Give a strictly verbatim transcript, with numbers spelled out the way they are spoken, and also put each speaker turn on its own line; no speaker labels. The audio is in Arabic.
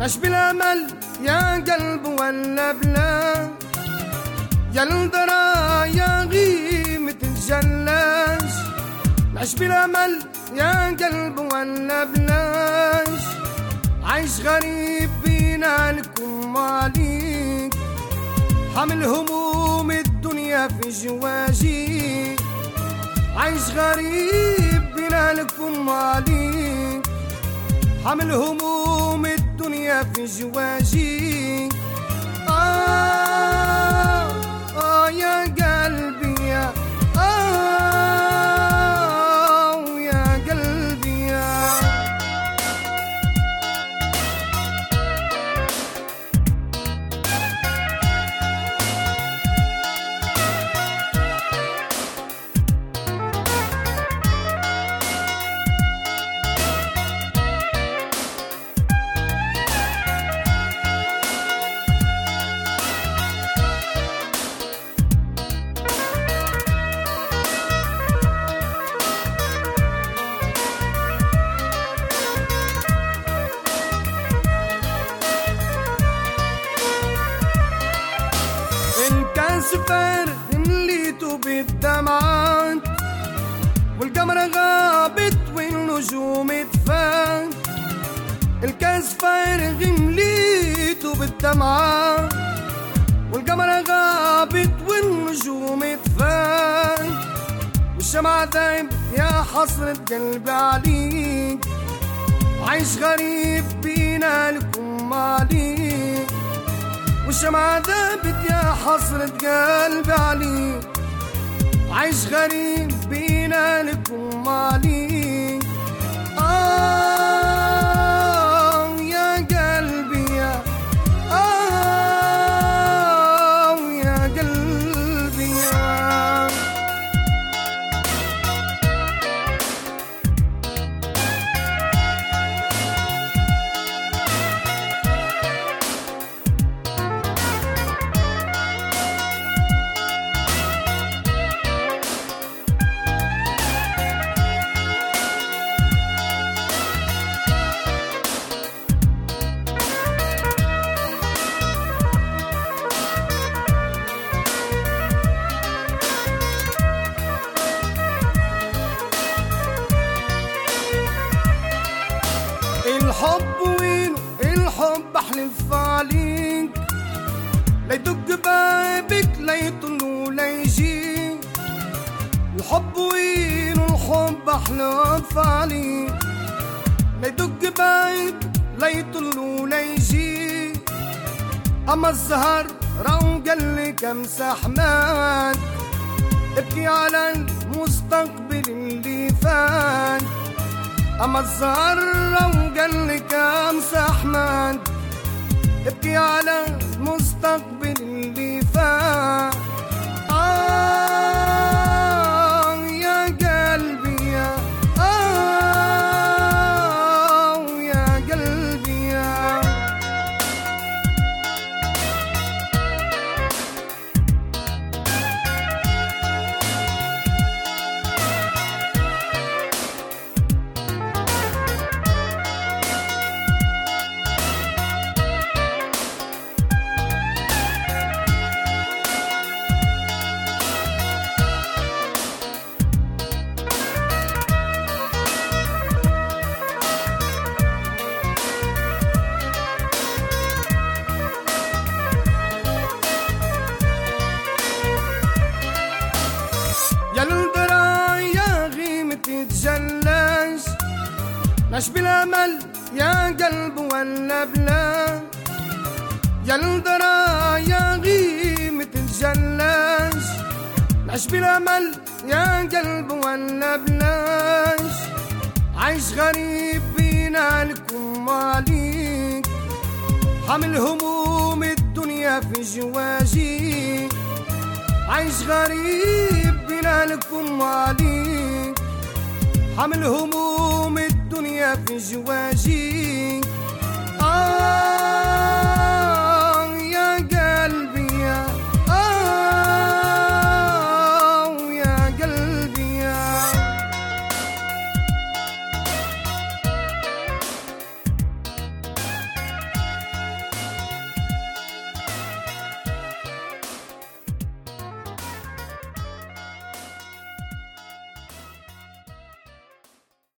نعيش بالامل يا قلب ولا بلا، يا الدرا يا غيمة الجلاش. نعيش بالامل يا قلب ولا بلاش، عايش غريب بينا لكم ماليك، حامل هموم الدنيا في جواجي. عايش غريب بينا لكم ماليك، حامل هموم الدنيا في جواجي. آه آه يا قلبي يا آه يا قلبي يا سفر مليته بالدمعات، والقمر غابت والنجوم اتفات. الكاس فارغ مليته بالدمعات، والقمر غابت والنجوم اتفات. والشمعة ذايبت يا حسرة قلبي عليك، عايش غريب بينا لكم ماليك. والشمعة ذابت يا حسرة قلبي عليك، عايش غريب بينا لكم ماليك. آه يا قلبي يا آه يا قلبي يا الحب وينه الحب احلف عليك، لا يدق بابك لا يطل ولا يجي. الحب وينه الحب احلف عليك، لا يدق بابك لا يطل ولا يجي. اما الزهر راو قالك امسح مات، ابكي على المستقبل اللي فات. اما الزهر وقالك امسح مات، ابكي على المستقبل اللي فات. آه يا قلبي يا آه يا قلبي يا تتجلاش. نعيش بالامل يا قلب ولا بلا، يا الدرا يا غيمة الجلاش. نعيش بالامل يا قلب ولا بلاش، عايش غريب بينا لكم ماليك، حامل هموم الدنيا في جواجي. عايش غريب بينا لكم ماليك، حامل هموم الدنيا في جواجي. آه